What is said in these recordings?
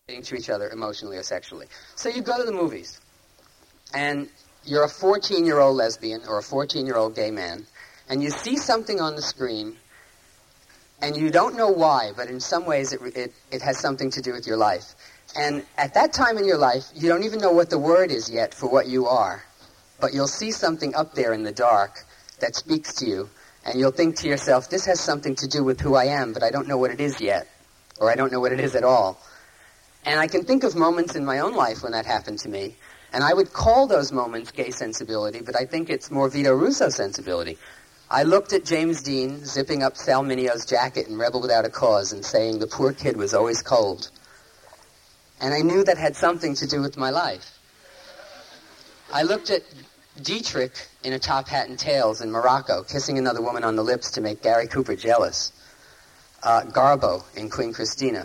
to each other emotionally or sexually. So you go to the movies, and you're a 14-year-old lesbian or a 14-year-old gay man, and you see something on the screen, and you don't know why, but in some ways it has something to do with your life. And at that time in your life, you don't even know what the word is yet for what you are, but you'll see something up there in the dark that speaks to you, and you'll think to yourself, this has something to do with who I am, but I don't know what it is yet, or I don't know what it is at all. And I can think of moments in my own life when that happened to me, and I would call those moments gay sensibility, but I think it's more Vito Russo sensibility. I looked at James Dean zipping up Sal Minio's jacket in Rebel Without a Cause and saying the poor kid was always cold. And I knew that had something to do with my life. I looked at Dietrich in A Top Hat and Tails in Morocco, kissing another woman on the lips to make Gary Cooper jealous. Garbo in Queen Christina.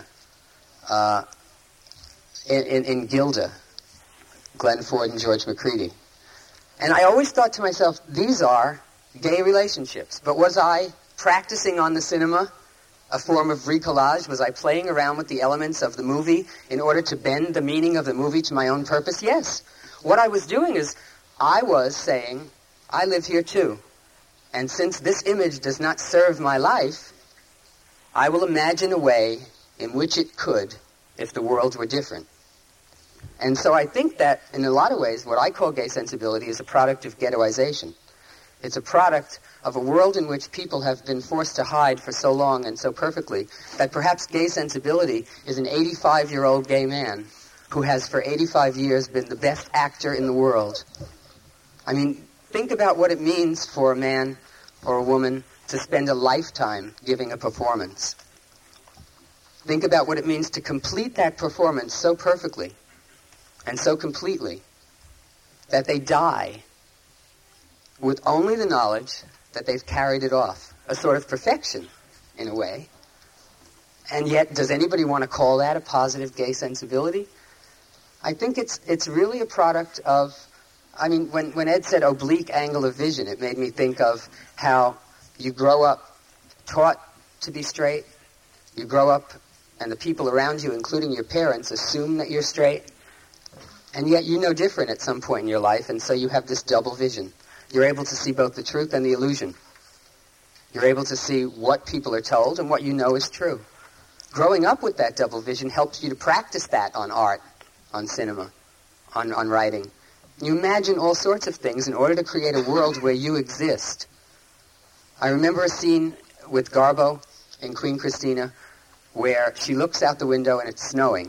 In Gilda, Glenn Ford and George McCready. And I always thought to myself, these are gay relationships. But was I practicing on the cinema a form of recollage? Was I playing around with the elements of the movie in order to bend the meaning of the movie to my own purpose? Yes. What I was doing is I was saying, I live here too. And since this image does not serve my life, I will imagine a way in which it could if the world were different. And so I think that, in a lot of ways, what I call gay sensibility is a product of ghettoization. It's a product of a world in which people have been forced to hide for so long and so perfectly that perhaps gay sensibility is an 85-year-old gay man who has for 85 years been the best actor in the world. I mean, think about what it means for a man or a woman to spend a lifetime giving a performance. Think about what it means to complete that performance so perfectly and so completely that they die with only the knowledge that they've carried it off. A sort of perfection, in a way. And yet, does anybody want to call that a positive gay sensibility? I think it's really a product of, I mean, when Ed said oblique angle of vision, it made me think of how you grow up taught to be straight, you grow up and the people around you, including your parents, assume that you're straight, and yet you know different at some point in your life, and so you have this double vision. You're able to see both the truth and the illusion. You're able to see what people are told and what you know is true. Growing up with that double vision helps you to practice that on art, on cinema, on writing. You imagine all sorts of things in order to create a world where you exist. I remember a scene with Garbo in Queen Christina where she looks out the window and it's snowing.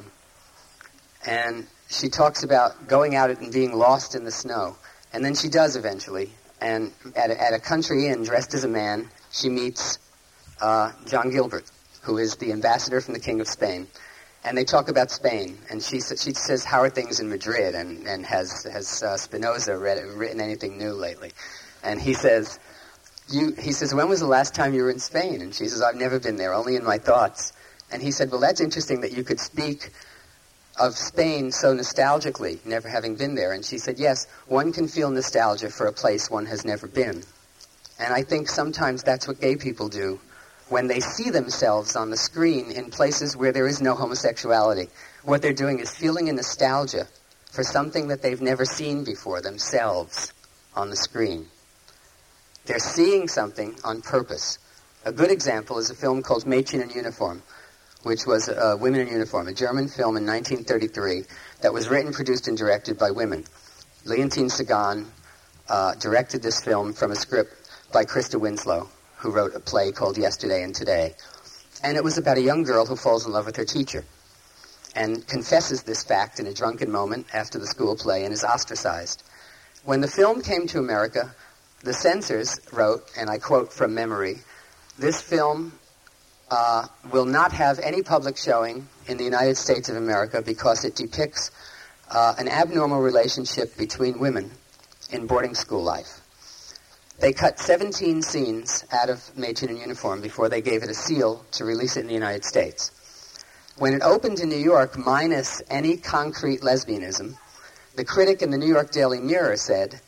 And she talks about going out and being lost in the snow. And then she does eventually. And at a country inn, dressed as a man, she meets John Gilbert, who is the ambassador from the King of Spain. And they talk about Spain. And she says, how are things in Madrid? And has Spinoza written anything new lately? And he says, when was the last time you were in Spain? And she says, I've never been there, only in my thoughts. And he said, well, that's interesting that you could speak of Spain so nostalgically, never having been there. And she said, yes, one can feel nostalgia for a place one has never been. And I think sometimes that's what gay people do when they see themselves on the screen in places where there is no homosexuality. What they're doing is feeling a nostalgia for something that they've never seen before themselves on the screen. They're seeing something on purpose. A good example is a film called Mädchen in Uniform, which was Women in Uniform, a German film in 1933 that was written, produced, and directed by women. Leontine Sagan directed this film from a script by Krista Winslow, who wrote a play called Yesterday and Today. And it was about a young girl who falls in love with her teacher and confesses this fact in a drunken moment after the school play and is ostracized. When the film came to America, the censors wrote, and I quote from memory, this film will not have any public showing in the United States of America because it depicts an abnormal relationship between women in boarding school life. They cut 17 scenes out of Mädchen in Uniform before they gave it a seal to release it in the United States. When it opened in New York, minus any concrete lesbianism, the critic in the New York Daily Mirror said,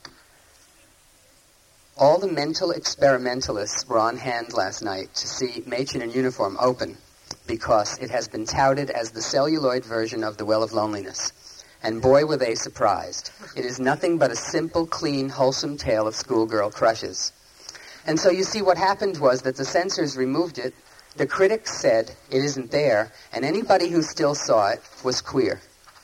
all the mental experimentalists were on hand last night to see Mädchen in Uniform open, because it has been touted as the celluloid version of The Well of Loneliness. And boy, were they surprised. It is nothing but a simple, clean, wholesome tale of schoolgirl crushes. And so you see, what happened was that the censors removed it, the critics said it isn't there, and anybody who still saw it was queer.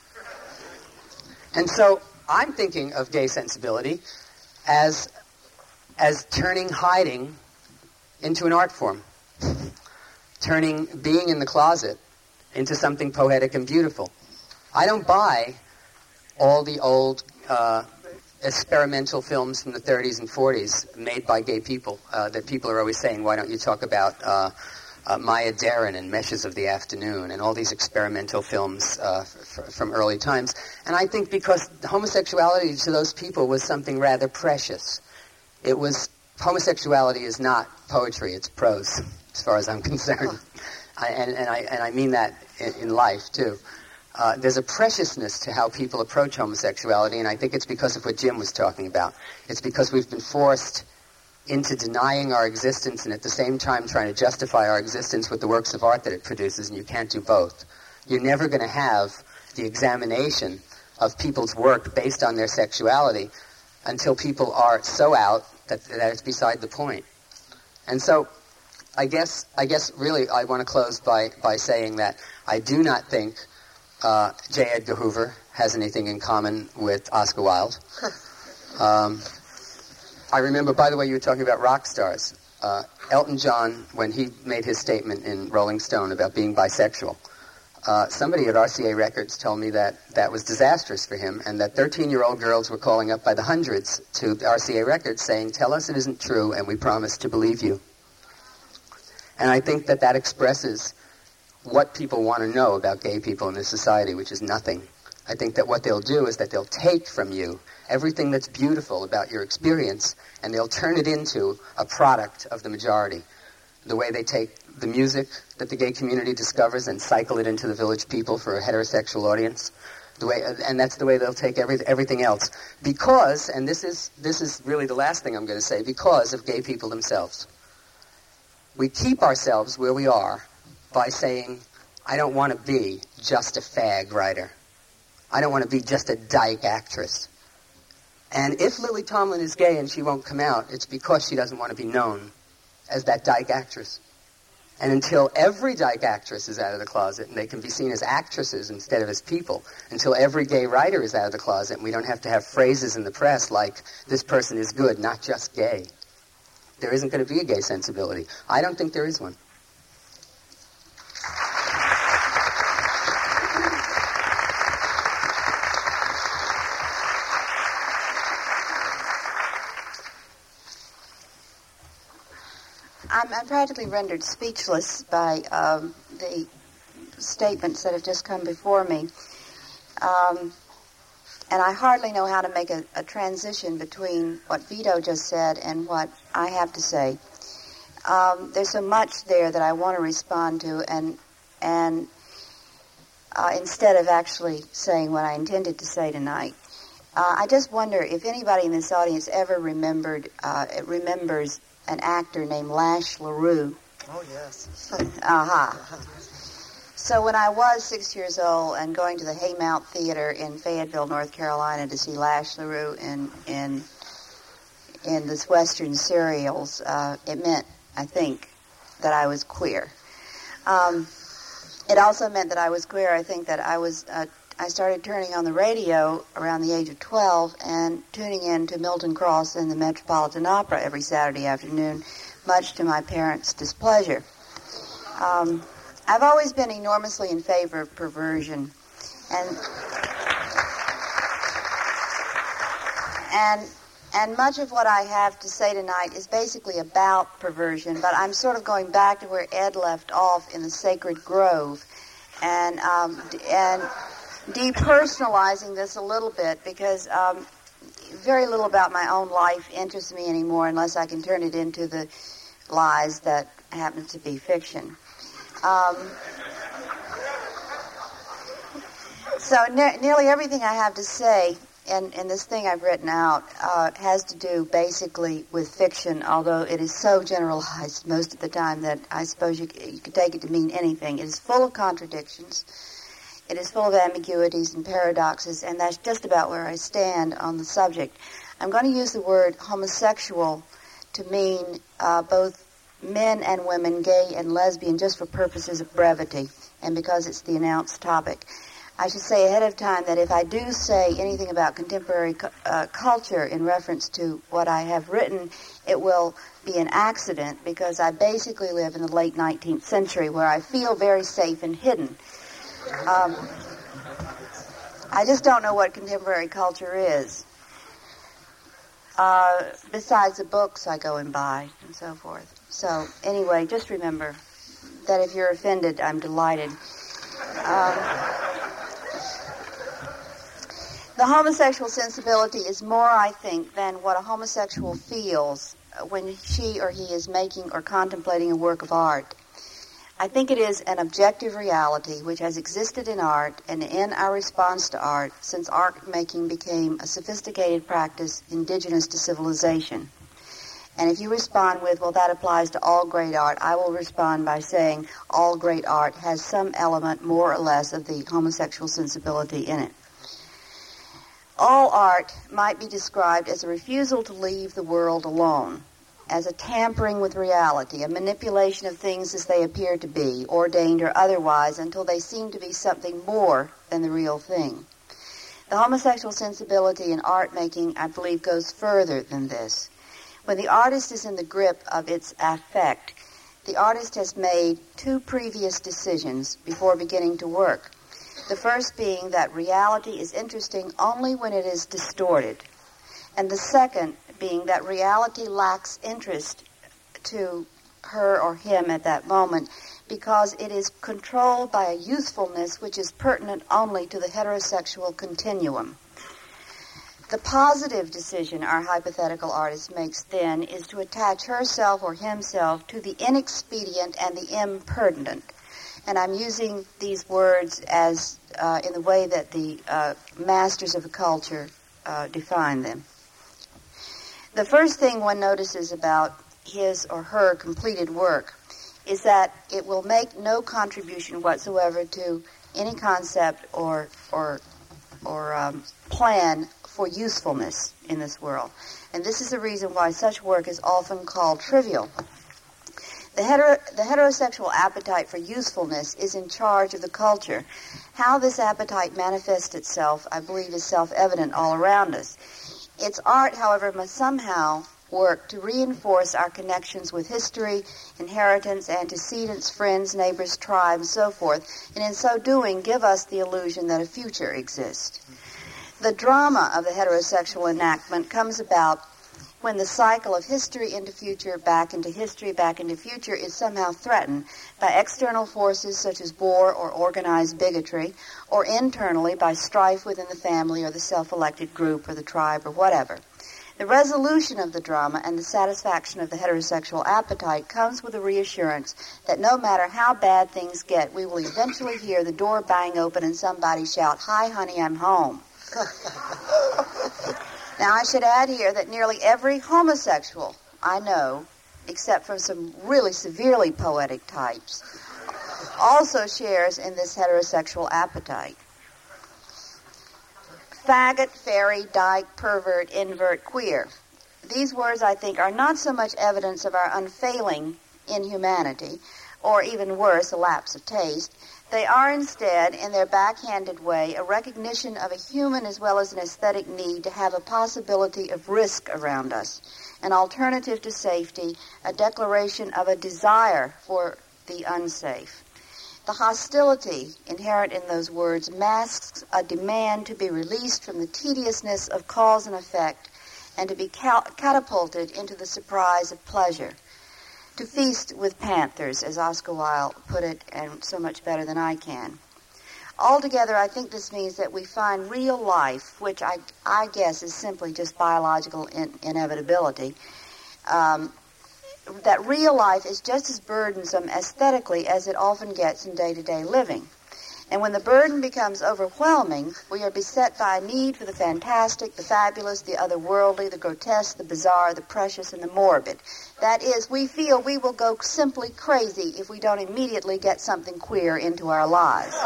And so I'm thinking of gay sensibility as turning hiding into an art form, turning being in the closet into something poetic and beautiful. I don't buy all the old experimental films from the 30s and 40s made by gay people that people are always saying, why don't you talk about Maya Deren and Meshes of the Afternoon and all these experimental films from early times. And I think because homosexuality to those people was something rather precious. Homosexuality is not poetry, it's prose, as far as I'm concerned. I mean that in life, too. There's a preciousness to how people approach homosexuality, and I think it's because of what Jim was talking about. It's because we've been forced into denying our existence and at the same time trying to justify our existence with the works of art that it produces, and you can't do both. You're never going to have the examination of people's work based on their sexuality until people are so out that it's beside the point. And so I guess really I want to close by saying that I do not think J. Edgar Hoover has anything in common with Oscar Wilde. I remember, by the way, you were talking about rock stars. Elton John, when he made his statement in Rolling Stone about being bisexual, somebody at RCA Records told me that that was disastrous for him, and that 13-year-old girls were calling up by the hundreds to RCA Records saying, tell us it isn't true, and we promise to believe you. And I think that that expresses what people want to know about gay people in this society, which is nothing. I think that what they'll do is that they'll take from you everything that's beautiful about your experience, and they'll turn it into a product of the majority. The way they take the music that the gay community discovers and cycle it into the Village People for a heterosexual audience. And that's the way they'll take everything else. Because, and this is really the last thing I'm going to say, because of gay people themselves. We keep ourselves where we are by saying, I don't want to be just a fag writer. I don't want to be just a dyke actress. And if Lily Tomlin is gay and she won't come out, it's because she doesn't want to be known as that dyke actress. And until every dyke actress is out of the closet and they can be seen as actresses instead of as people, until every gay writer is out of the closet and we don't have to have phrases in the press like, this person is good, not just gay, there isn't going to be a gay sensibility. I don't think there is one. I'm practically rendered speechless by the statements that have just come before me. And I hardly know how to make a transition between what Vito just said and what I have to say. There's so much there that I want to respond to, and instead of actually saying what I intended to say tonight. I just wonder if anybody in this audience ever remembers an actor named Lash LaRue. Oh, yes. Aha. So when I was 6 years old and going to the Haymount Theater in Fayetteville, North Carolina to see Lash LaRue in this Western serials, it meant, I think, that I was queer. It also meant that I was queer. I think that I started turning on the radio around the age of 12 and tuning in to Milton Cross and the Metropolitan Opera every Saturday afternoon, much to my parents' displeasure. I've always been enormously in favor of perversion, and much of what I have to say tonight is basically about perversion, but I'm sort of going back to where Ed left off in the Sacred Grove, and depersonalizing this a little bit, because very little about my own life interests me anymore unless I can turn it into the lies that happen to be fiction. So nearly everything I have to say and this thing I've written out has to do basically with fiction, although it is so generalized most of the time that I suppose you could take it to mean anything. It is full of contradictions. It is full of ambiguities and paradoxes, and that's just about where I stand on the subject. I'm going to use the word homosexual to mean both men and women, gay and lesbian, just for purposes of brevity and because it's the announced topic. I should say ahead of time that if I do say anything about contemporary culture in reference to what I have written, it will be an accident because I basically live in the late 19th century where I feel very safe and hidden. I just don't know what contemporary culture is. Besides the books I go and buy and so forth. So anyway, just remember that if you're offended, I'm delighted. The homosexual sensibility is more, I think, than what a homosexual feels when she or he is making or contemplating a work of art. I think it is an objective reality which has existed in art and in our response to art since art making became a sophisticated practice indigenous to civilization. And if you respond with, well, that applies to all great art, I will respond by saying all great art has some element more or less of the homosexual sensibility in it. All art might be described as a refusal to leave the world alone, as a tampering with reality, a manipulation of things as they appear to be, ordained or otherwise, until they seem to be something more than the real thing. The homosexual sensibility in art making, I believe, goes further than this. When the artist is in the grip of its affect, the artist has made two previous decisions before beginning to work. The first being that reality is interesting only when it is distorted, and the second being that reality lacks interest to her or him at that moment because it is controlled by a youthfulness which is pertinent only to the heterosexual continuum. The positive decision our hypothetical artist makes then is to attach herself or himself to the inexpedient and the impertinent. And I'm using these words as in the way that the masters of the culture define them. The first thing one notices about his or her completed work is that it will make no contribution whatsoever to any concept or plan for usefulness in this world. And this is the reason why such work is often called trivial. The heterosexual appetite for usefulness is in charge of the culture. How this appetite manifests itself, I believe, is self-evident all around us. Its art, however, must somehow work to reinforce our connections with history, inheritance, antecedents, friends, neighbors, tribes, and so forth, and in so doing give us the illusion that a future exists. The drama of the heterosexual enactment comes about when the cycle of history into future, back into history, back into future is somehow threatened by external forces such as war or organized bigotry, or internally by strife within the family or the self-elected group or the tribe or whatever. The resolution of the drama and the satisfaction of the heterosexual appetite comes with a reassurance that no matter how bad things get, we will eventually hear the door bang open and somebody shout, "Hi, honey, I'm home." Now, I should add here that nearly every homosexual I know, except for some really severely poetic types, also shares in this heterosexual appetite. Faggot, fairy, dyke, pervert, invert, queer. These words, I think, are not so much evidence of our unfailing inhumanity, or even worse, a lapse of taste. They are instead, in their backhanded way, a recognition of a human as well as an aesthetic need to have a possibility of risk around us, an alternative to safety, a declaration of a desire for the unsafe. The hostility inherent in those words masks a demand to be released from the tediousness of cause and effect and to be catapulted into the surprise of pleasure. To feast with panthers, as Oscar Wilde put it, and so much better than I can. Altogether, I think this means that we find real life, which I guess is simply just biological inevitability, that real life is just as burdensome aesthetically as it often gets in day-to-day living. And when the burden becomes overwhelming, we are beset by a need for the fantastic, the fabulous, the otherworldly, the grotesque, the bizarre, the precious, and the morbid. That is, we feel we will go simply crazy if we don't immediately get something queer into our lives.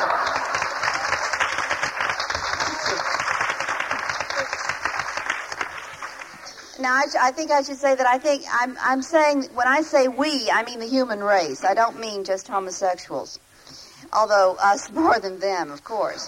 Now, I think I should say that I'm saying, when I say we, I mean the human race. I don't mean just homosexuals. Although us more than them, of course.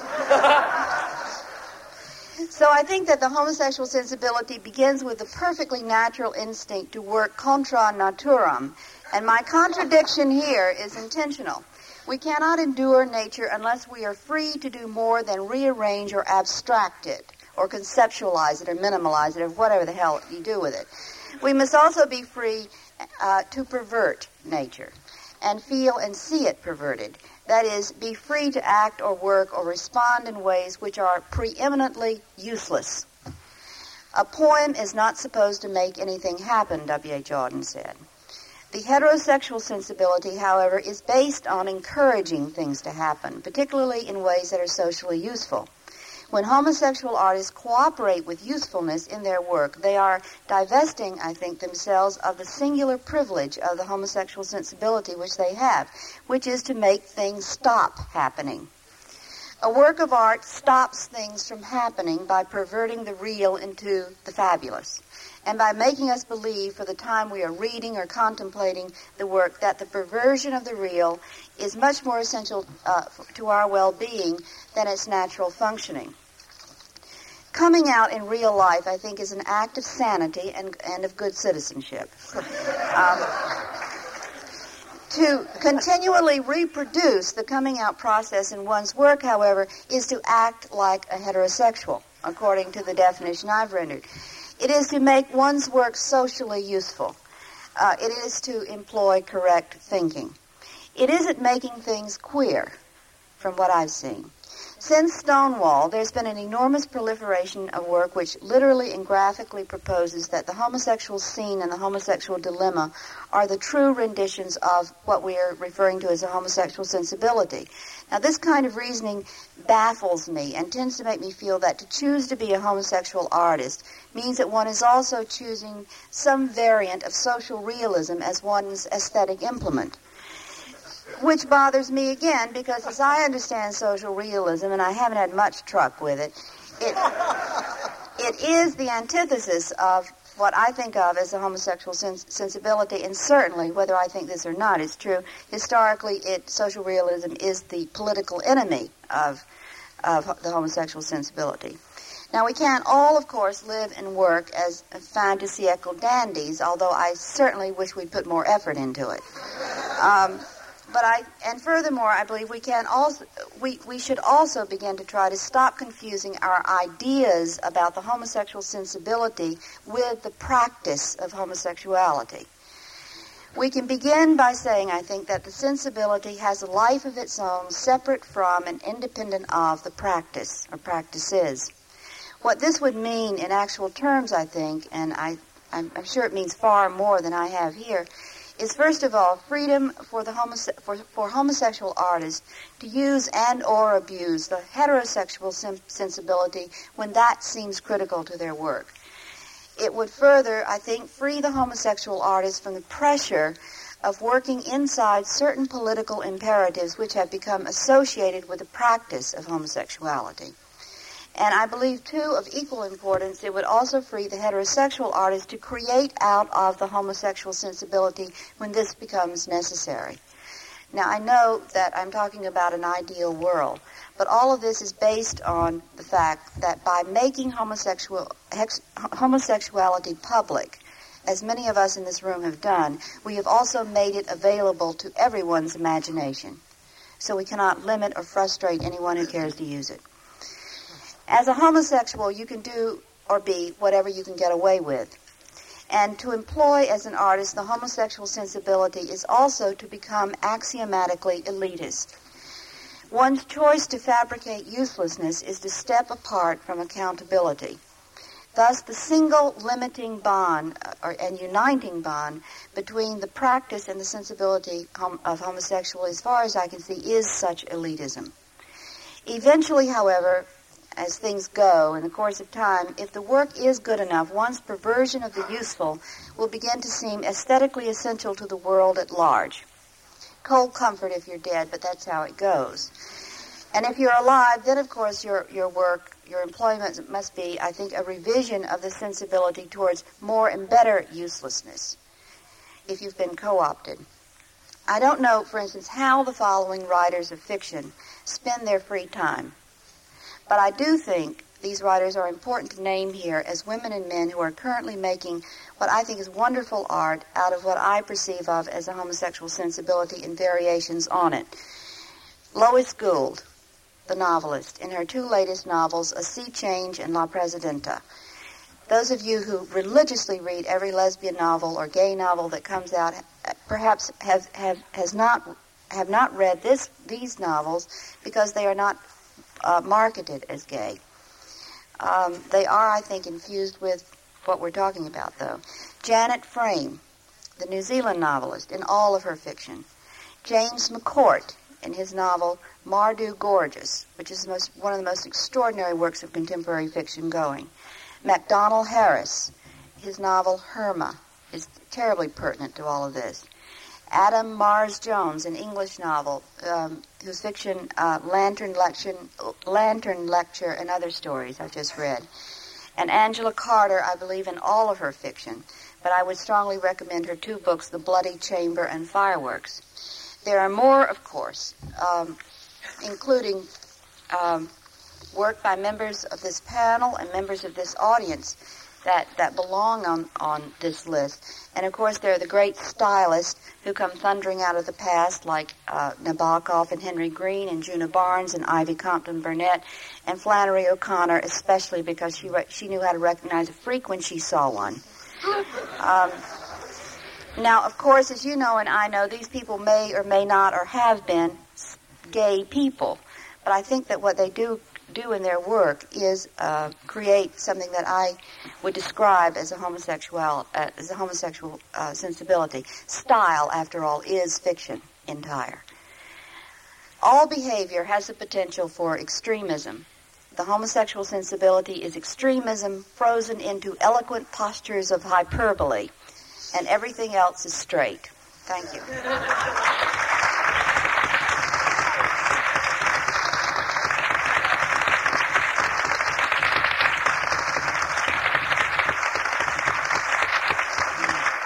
So I think that the homosexual sensibility begins with the perfectly natural instinct to work contra naturam. And my contradiction here is intentional. We cannot endure nature unless we are free to do more than rearrange or abstract it, or conceptualize it, or minimalize it, or whatever the hell you do with it. We must also be free to pervert nature and feel and see it perverted. That is, be free to act or work or respond in ways which are preeminently useless. A poem is not supposed to make anything happen, W.H. Auden said. The heterosexual sensibility, however, is based on encouraging things to happen, particularly in ways that are socially useful. When homosexual artists cooperate with usefulness in their work, they are divesting, I think, themselves of the singular privilege of the homosexual sensibility which they have, which is to make things stop happening. A work of art stops things from happening by perverting the real into the fabulous, and by making us believe for the time we are reading or contemplating the work that the perversion of the real is much more essential to our well-being than its natural functioning. Coming out in real life, I think, is an act of sanity and of good citizenship. To continually reproduce the coming out process in one's work, however, is to act like a heterosexual, according to the definition I've rendered. It is to make one's work socially useful. It is to employ correct thinking. It isn't making things queer, from what I've seen. Since Stonewall, there's been an enormous proliferation of work which literally and graphically proposes that the homosexual scene and the homosexual dilemma are the true renditions of what we are referring to as a homosexual sensibility. Now, this kind of reasoning baffles me and tends to make me feel that to choose to be a homosexual artist means that one is also choosing some variant of social realism as one's aesthetic implement. Which bothers me again, because as I understand social realism, and I haven't had much truck with it, it is the antithesis of what I think of as a homosexual sensibility, and certainly, whether I think this or not, it's true, historically, social realism is the political enemy of the homosexual sensibility. Now, we can't all, of course, live and work as fin de siècle dandies, although I certainly wish we'd put more effort into it. And furthermore, I believe we should also begin to try to stop confusing our ideas about the homosexual sensibility with the practice of homosexuality. We can begin by saying, I think, that the sensibility has a life of its own, separate from and independent of the practice or practices. What this would mean in actual terms, I think, and I'm sure it means far more than I have here, is first of all freedom for homosexual artists to use and or abuse the heterosexual sensibility when that seems critical to their work. It would further, I think, free the homosexual artists from the pressure of working inside certain political imperatives which have become associated with the practice of homosexuality. And I believe, too, of equal importance, it would also free the heterosexual artist to create out of the homosexual sensibility when this becomes necessary. Now, I know that I'm talking about an ideal world, but all of this is based on the fact that by making homosexuality public, as many of us in this room have done, we have also made it available to everyone's imagination. So we cannot limit or frustrate anyone who cares to use it. As a homosexual, you can do or be whatever you can get away with. And to employ as an artist the homosexual sensibility is also to become axiomatically elitist. One's choice to fabricate uselessness is to step apart from accountability. Thus, the single limiting bond and uniting bond between the practice and the sensibility of homosexuality, as far as I can see, is such elitism. Eventually, however, as things go in the course of time, if the work is good enough, one's perversion of the useful will begin to seem aesthetically essential to the world at large. Cold comfort if you're dead, but that's how it goes. And if you're alive, then of course your work, your employment must be, I think, a revision of the sensibility towards more and better uselessness, if you've been co-opted. I don't know, for instance, how the following writers of fiction spend their free time, but I do think these writers are important to name here as women and men who are currently making what I think is wonderful art out of what I perceive of as a homosexual sensibility and variations on it. Lois Gould, the novelist, in her two latest novels, A Sea Change and La Presidenta. Those of you who religiously read every lesbian novel or gay novel that comes out perhaps have not read these novels because they are not marketed as gay. They are, I think, infused with what we're talking about, though. Janet Frame, the New Zealand novelist, in all of her fiction. James McCourt, in his novel Mardu Gorgeous, which is one of the most extraordinary works of contemporary fiction going. MacDonald Harris, his novel Herma, is terribly pertinent to all of this. Adam Mars Jones, an English novel, whose fiction Lantern Lecture and Other Stories I've just read. And Angela Carter, I believe in all of her fiction, but I would strongly recommend her two books, The Bloody Chamber and Fireworks. There are more, of course, including work by members of this panel and members of this audience that belong on this list. And, of course, there are the great stylists who come thundering out of the past, like Nabokov and Henry Green and Juna Barnes and Ivy Compton Burnett and Flannery O'Connor, especially because she knew how to recognize a freak when she saw one. Now, of course, as you know and I know, these people may or may not or have been gay people. But I think that what they do in their work is create something that I would describe as a homosexual sensibility. Style, after all, is fiction entire. All behavior has the potential for extremism. The homosexual sensibility is extremism frozen into eloquent postures of hyperbole, and everything else is straight. Thank you.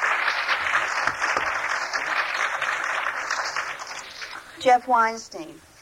Jeff Weinstein.